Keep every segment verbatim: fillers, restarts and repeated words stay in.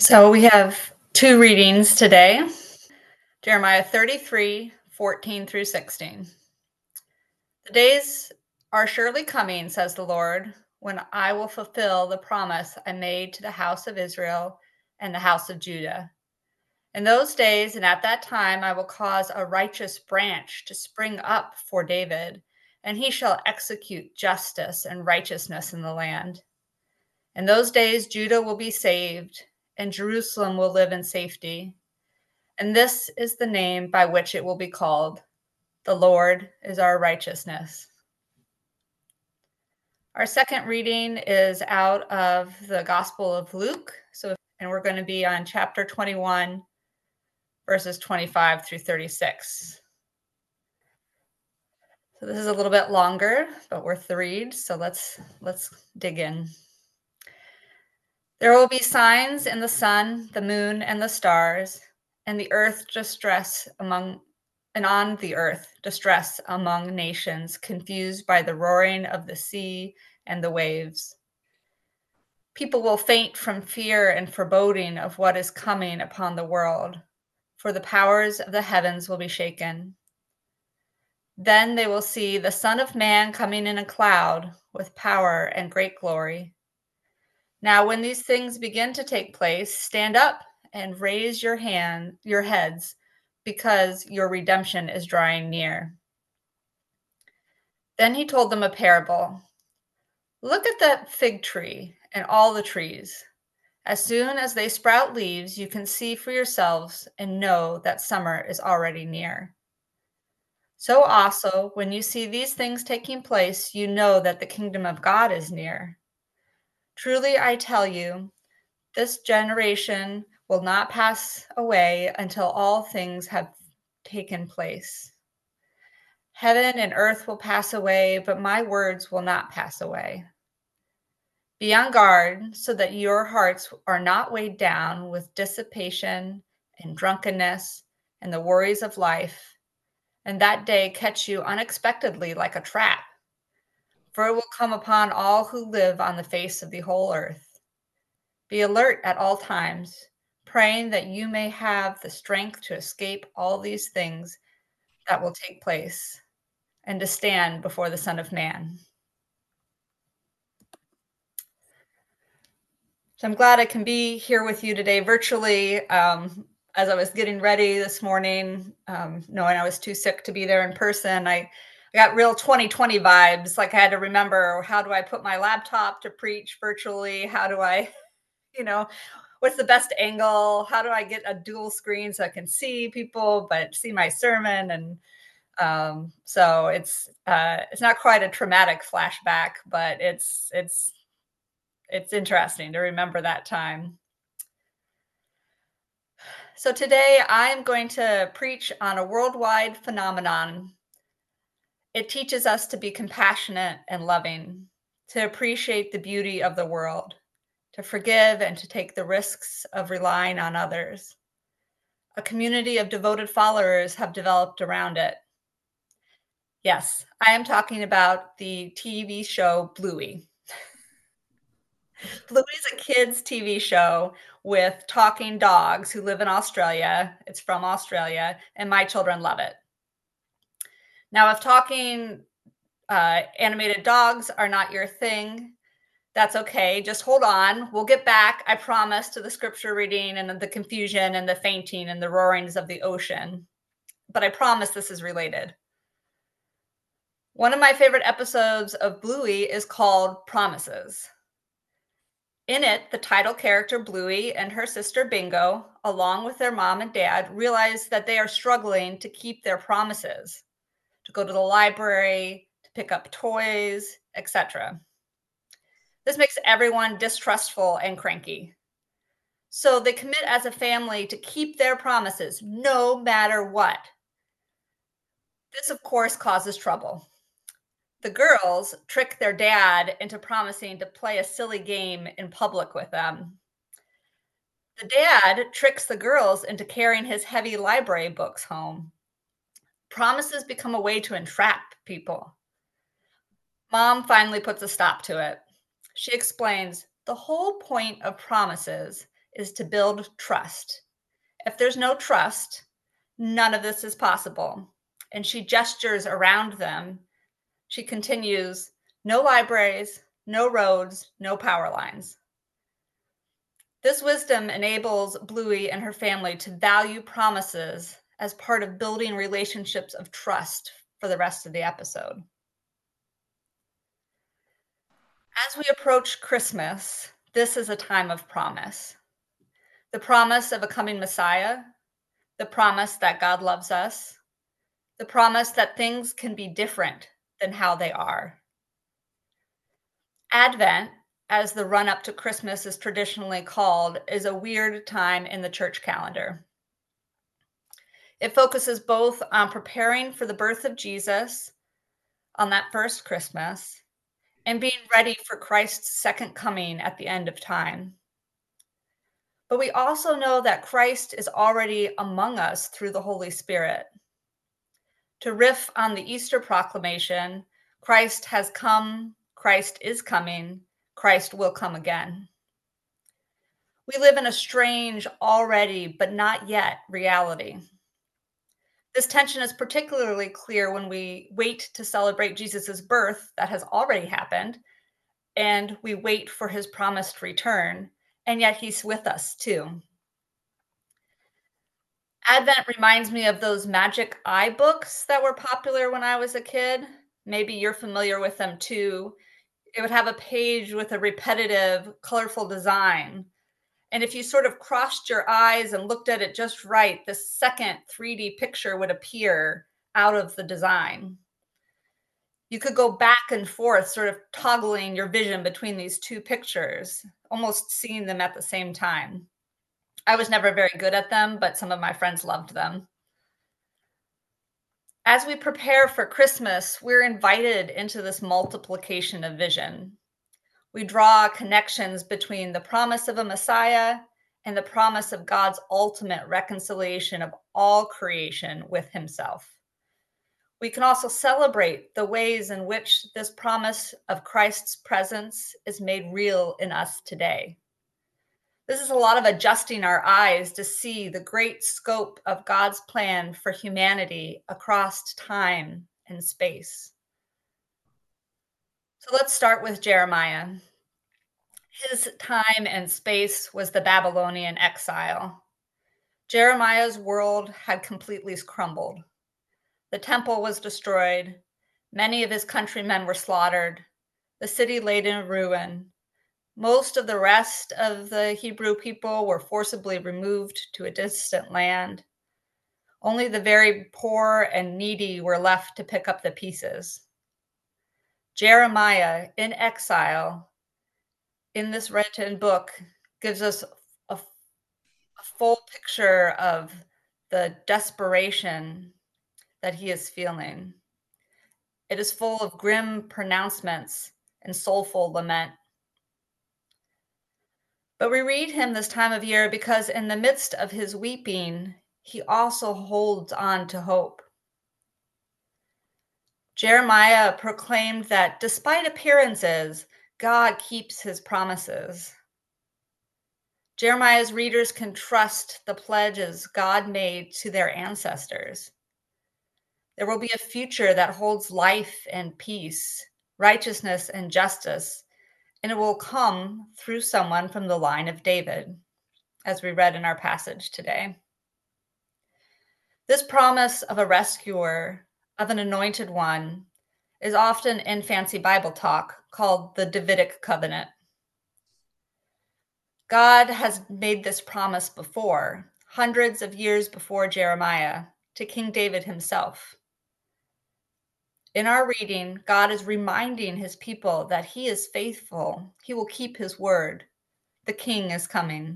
So we have two readings today. Jeremiah thirty-three, fourteen through sixteen. The days are surely coming, says the Lord, when I will fulfill the promise I made to the house of Israel and the house of Judah. In those days and at that time, I will cause a righteous branch to spring up for David, and he shall execute justice and righteousness in the land. In those days, Judah will be saved, and Jerusalem will live in safety. And this is the name by which it will be called: The Lord is our righteousness. Our second reading is out of the Gospel of Luke. So, and we're going to be on chapter twenty-one, verses twenty-five through thirty-six. So this is a little bit longer, but worth the read. So let's let's dig in. There will be signs in the sun, the moon, and the stars, and the earth distress among and on the earth distress among nations, confused by the roaring of the sea and the waves. People will faint from fear and foreboding of what is coming upon the world, for the powers of the heavens will be shaken. Then they will see the Son of Man coming in a cloud with power and great glory. Now, when these things begin to take place, stand up and raise your hand, your heads, because your redemption is drawing near. Then he told them a parable. Look at that fig tree and all the trees. As soon as they sprout leaves, you can see for yourselves and know that summer is already near. So also, when you see these things taking place, you know that the kingdom of God is near. Truly, I tell you, this generation will not pass away until all things have taken place. Heaven and earth will pass away, but my words will not pass away. Be on guard so that your hearts are not weighed down with dissipation and drunkenness and the worries of life, and that day catch you unexpectedly like a trap. For it will come upon all who live on the face of the whole earth. Be alert at all times, praying that you may have the strength to escape all these things that will take place and to stand before the Son of Man. So I'm glad I can be here with you today virtually. Um, as I was getting ready this morning, um, knowing I was too sick to be there in person, I, I got real twenty twenty vibes. Like I had to remember, how do I put my laptop to preach virtually? How do I, you know, what's the best angle? How do I get a dual screen so I can see people, but see my sermon? And um, so it's uh, it's not quite a traumatic flashback, but it's it's it's interesting to remember that time. So today I'm going to preach on a worldwide phenomenon. It teaches us to be compassionate and loving, to appreciate the beauty of the world, to forgive and to take the risks of relying on others. A community of devoted followers have developed around it. Yes, I am talking about the T V show Bluey. Bluey is a kids' T V show with talking dogs who live in Australia. It's from Australia, and my children love it. Now, if talking uh, animated dogs are not your thing, that's okay. Just hold on. We'll get back, I promise, to the scripture reading and the confusion and the fainting and the roarings of the ocean. But I promise this is related. One of my favorite episodes of Bluey is called Promises. In it, the title character Bluey and her sister Bingo, along with their mom and dad, realize that they are struggling to keep their promises, to go to the library, to pick up toys, et cetera. This makes everyone distrustful and cranky. So they commit as a family to keep their promises no matter what. This, of course, causes trouble. The girls trick their dad into promising to play a silly game in public with them. The dad tricks the girls into carrying his heavy library books home. Promises become a way to entrap people. Mom finally puts a stop to it. She explains the whole point of promises is to build trust. If there's no trust, none of this is possible. And she gestures around them. She continues, no libraries, no roads, no power lines. This wisdom enables Bluey and her family to value promises as part of building relationships of trust for the rest of the episode. As we approach Christmas, this is a time of promise. The promise of a coming Messiah, the promise that God loves us, the promise that things can be different than how they are. Advent, as the run up to Christmas is traditionally called, is a weird time in the church calendar. It focuses both on preparing for the birth of Jesus on that first Christmas and being ready for Christ's second coming at the end of time. But we also know that Christ is already among us through the Holy Spirit. To riff on the Easter proclamation, Christ has come, Christ is coming, Christ will come again. We live in a strange, already, but not yet reality. This tension is particularly clear when we wait to celebrate Jesus' birth that has already happened, and we wait for his promised return, and yet he's with us too. Advent reminds me of those magic eye books that were popular when I was a kid. Maybe you're familiar with them too. It would have a page with a repetitive, colorful design. And if you sort of crossed your eyes and looked at it just right, the second three D picture would appear out of the design. You could go back and forth, sort of toggling your vision between these two pictures, almost seeing them at the same time. I was never very good at them, but some of my friends loved them. As we prepare for Christmas, we're invited into this multiplication of vision. We draw connections between the promise of a Messiah and the promise of God's ultimate reconciliation of all creation with himself. We can also celebrate the ways in which this promise of Christ's presence is made real in us today. This is a lot of adjusting our eyes to see the great scope of God's plan for humanity across time and space. So let's start with Jeremiah. His time and space was the Babylonian exile. Jeremiah's world had completely crumbled. The temple was destroyed. Many of his countrymen were slaughtered. The city laid in ruin. Most of the rest of the Hebrew people were forcibly removed to a distant land. Only the very poor and needy were left to pick up the pieces. Jeremiah, in exile, in this written book, gives us a, a full picture of the desperation that he is feeling. It is full of grim pronouncements and soulful lament. But we read him this time of year because in the midst of his weeping, he also holds on to hope. Jeremiah proclaimed that despite appearances, God keeps his promises. Jeremiah's readers can trust the pledges God made to their ancestors. There will be a future that holds life and peace, righteousness and justice, and it will come through someone from the line of David, as we read in our passage today. This promise of a rescuer, of an anointed one, is often in fancy Bible talk called the Davidic covenant. God has made this promise before, hundreds of years before Jeremiah, to King David himself. In our reading, God is reminding his people that he is faithful. He will keep his word. The king is coming.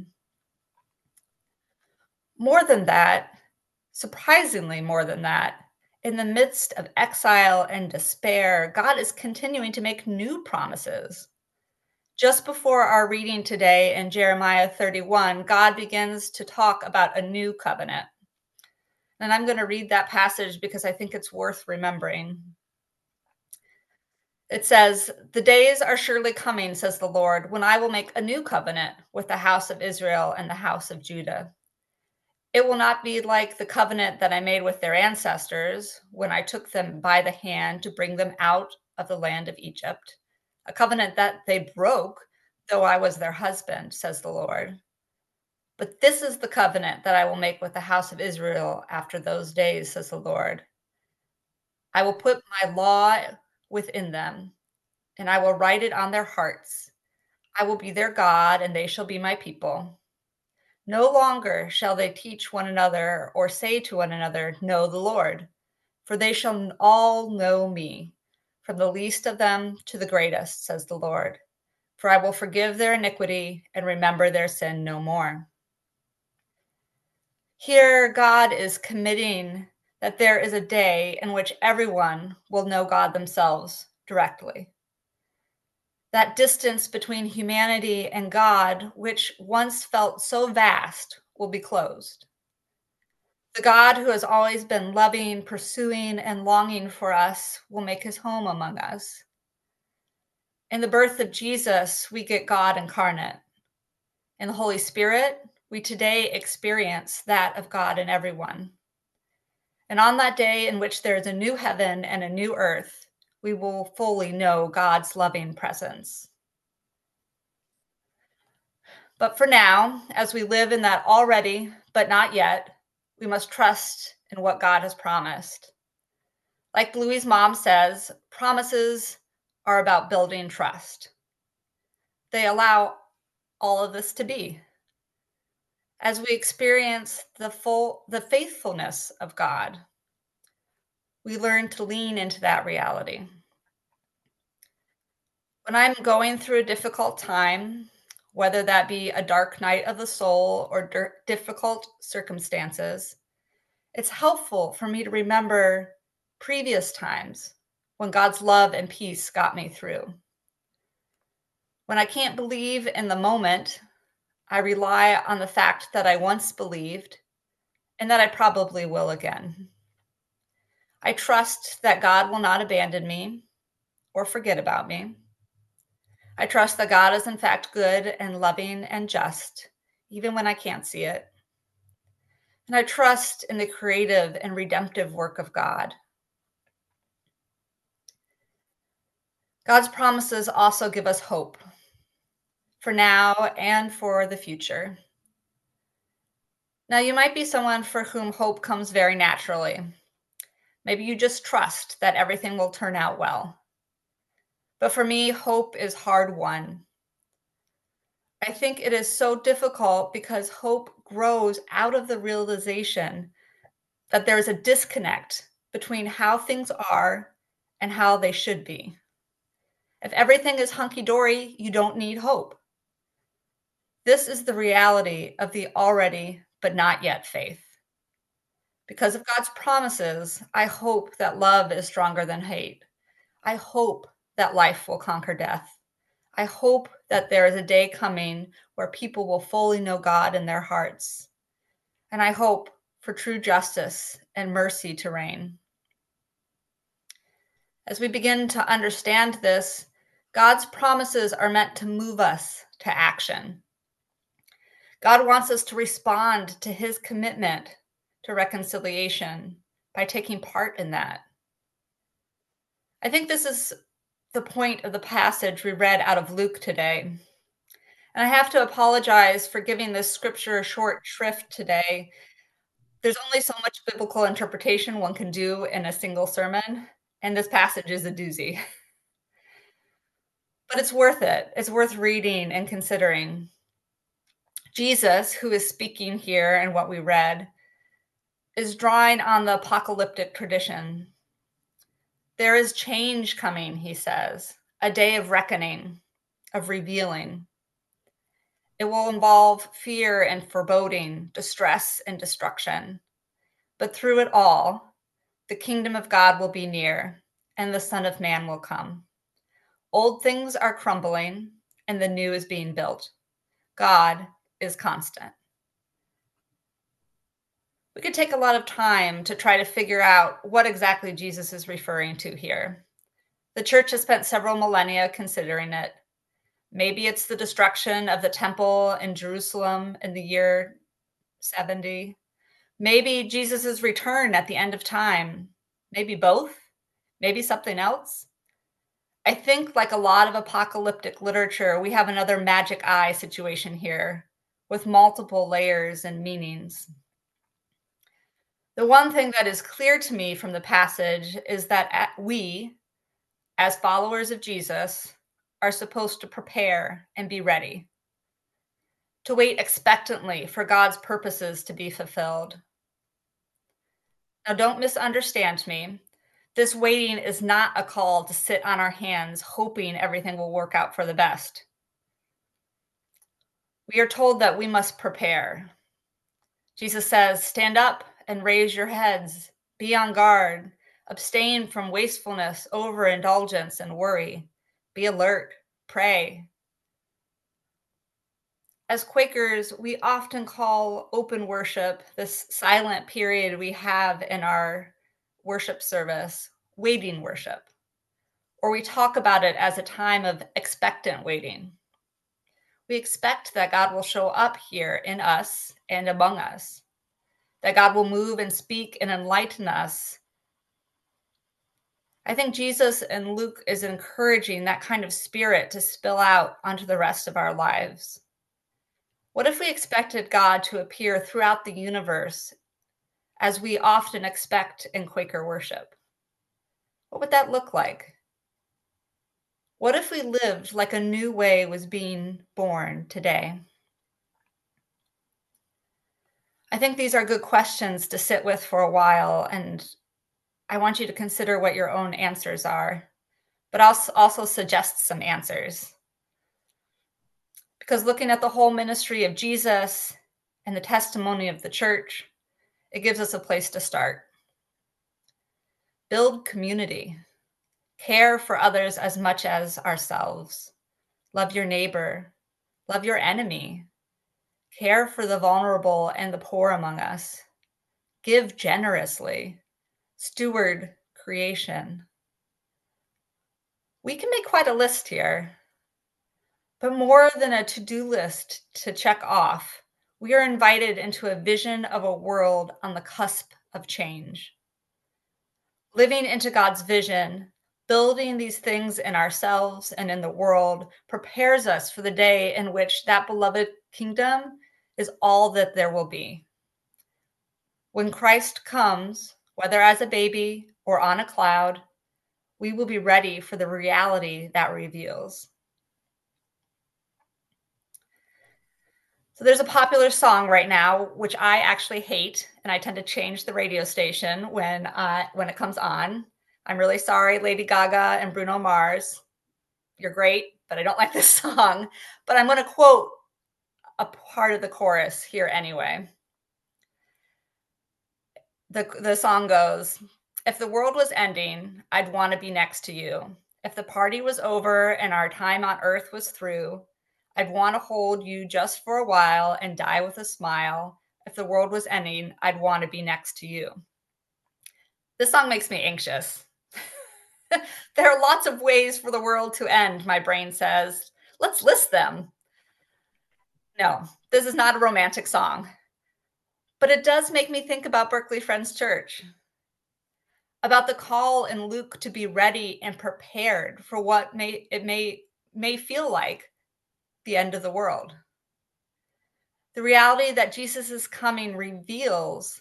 More than that, surprisingly more than that, in the midst of exile and despair, God is continuing to make new promises. Just before our reading today in Jeremiah thirty-one, God begins to talk about a new covenant. And I'm going to read that passage because I think it's worth remembering. It says, "The days are surely coming, says the Lord, when I will make a new covenant with the house of Israel and the house of Judah. It will not be like the covenant that I made with their ancestors when I took them by the hand to bring them out of the land of Egypt, a covenant that they broke, though I was their husband, says the Lord. But this is the covenant that I will make with the house of Israel after those days, says the Lord. I will put my law within them, and I will write it on their hearts. I will be their God, and they shall be my people. No longer shall they teach one another or say to one another, 'Know the Lord,' for they shall all know me, from the least of them to the greatest, says the Lord. For I will forgive their iniquity and remember their sin no more." Here, God is committing that there is a day in which everyone will know God themselves directly. That distance between humanity and God, which once felt so vast, will be closed. The God who has always been loving, pursuing, and longing for us will make his home among us. In the birth of Jesus, we get God incarnate. In the Holy Spirit, we today experience that of God in everyone. And on that day in which there is a new heaven and a new earth, we will fully know God's loving presence. But for now, as we live in that already, but not yet, we must trust in what God has promised. Like Bluey's mom says, promises are about building trust. They allow all of this to be. As we experience the full the faithfulness of God, we learn to lean into that reality. When I'm going through a difficult time, whether that be a dark night of the soul or dir- difficult circumstances, it's helpful for me to remember previous times when God's love and peace got me through. When I can't believe in the moment, I rely on the fact that I once believed and that I probably will again. I trust that God will not abandon me or forget about me. I trust that God is in fact good and loving and just, even when I can't see it. And I trust in the creative and redemptive work of God. God's promises also give us hope for now and for the future. Now, you might be someone for whom hope comes very naturally. Maybe you just trust that everything will turn out well. But for me, hope is hard won. I think it is so difficult because hope grows out of the realization that there's a disconnect between how things are and how they should be. If everything is hunky dory, you don't need hope. This is the reality of the already but not yet faith. Because of God's promises, I hope that love is stronger than hate. I hope that life will conquer death. I hope that there is a day coming where people will fully know God in their hearts. And I hope for true justice and mercy to reign. As we begin to understand this, God's promises are meant to move us to action. God wants us to respond to his commitment to reconciliation by taking part in that. I think this is the point of the passage we read out of Luke today. And I have to apologize for giving this scripture a short shrift today. There's only so much biblical interpretation one can do in a single sermon, and this passage is a doozy. But it's worth it. It's worth reading and considering. Jesus, who is speaking here and what we read, is drawing on the apocalyptic tradition. There is change coming, he says, a day of reckoning, of revealing. It will involve fear and foreboding, distress and destruction. But through it all, the kingdom of God will be near, and the Son of Man will come. Old things are crumbling, and the new is being built. God is constant. We could take a lot of time to try to figure out what exactly Jesus is referring to here. The church has spent several millennia considering it. Maybe it's the destruction of the temple in Jerusalem in the year seventy. Maybe Jesus' return at the end of time. Maybe both. Maybe something else. I think, like a lot of apocalyptic literature, we have another magic eye situation here with multiple layers and meanings. The one thing that is clear to me from the passage is that we, as followers of Jesus, are supposed to prepare and be ready, to wait expectantly for God's purposes to be fulfilled. Now, don't misunderstand me. This waiting is not a call to sit on our hands hoping everything will work out for the best. We are told that we must prepare. Jesus says, stand up and raise your heads, be on guard, abstain from wastefulness, overindulgence, and worry. Be alert, pray. As Quakers, we often call open worship, this silent period we have in our worship service, waiting worship, or we talk about it as a time of expectant waiting. We expect that God will show up here in us and among us, that God will move and speak and enlighten us. I think Jesus and Luke is encouraging that kind of spirit to spill out onto the rest of our lives. What if we expected God to appear throughout the universe as we often expect in Quaker worship? What would that look like? What if we lived like a new way was being born today? I think these are good questions to sit with for a while, and I want you to consider what your own answers are, but I'll also suggest some answers. Because looking at the whole ministry of Jesus and the testimony of the church, it gives us a place to start. Build community. Care for others as much as ourselves. Love your neighbor. Love your enemy. Care for the vulnerable and the poor among us. Give generously. Steward creation. We can make quite a list here, but more than a to-do list to check off, we are invited into a vision of a world on the cusp of change. Living into God's vision, building these things in ourselves and in the world prepares us for the day in which that beloved kingdom is all that there will be. When Christ comes, whether as a baby or on a cloud, we will be ready for the reality that reveals. So there's a popular song right now, which I actually hate, and I tend to change the radio station when uh, when it comes on. I'm really sorry, Lady Gaga and Bruno Mars. You're great, but I don't like this song. But I'm going to quote a part of the chorus here anyway. The, the song goes, if the world was ending, I'd want to be next to you. If the party was over and our time on earth was through, I'd want to hold you just for a while and die with a smile. If the world was ending, I'd want to be next to you. This song makes me anxious. There are lots of ways for the world to end, my brain says. Let's list them. No, this is not a romantic song. But it does make me think about Berkeley Friends Church, about the call in Luke to be ready and prepared for what may it may may feel like the end of the world. The reality that Jesus is coming reveals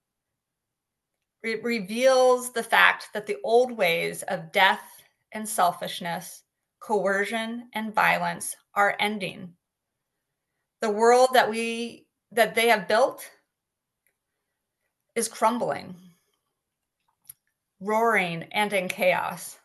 it reveals the fact that the old ways of death and selfishness, coercion and violence are ending. The world that we that they have built is crumbling, roaring and in chaos.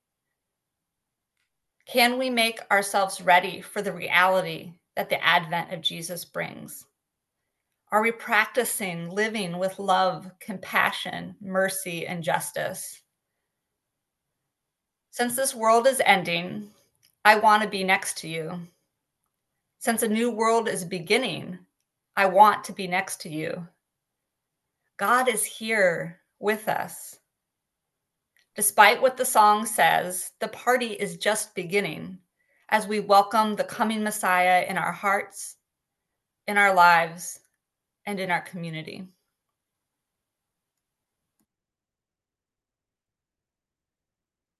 Can we make ourselves ready for the reality that the advent of Jesus brings? Are we practicing living with love, compassion, mercy, and justice? Since this world is ending, I want to be next to you. Since a new world is beginning, I want to be next to you. God is here with us. Despite what the song says, the party is just beginning as we welcome the coming Messiah in our hearts, in our lives, and in our community.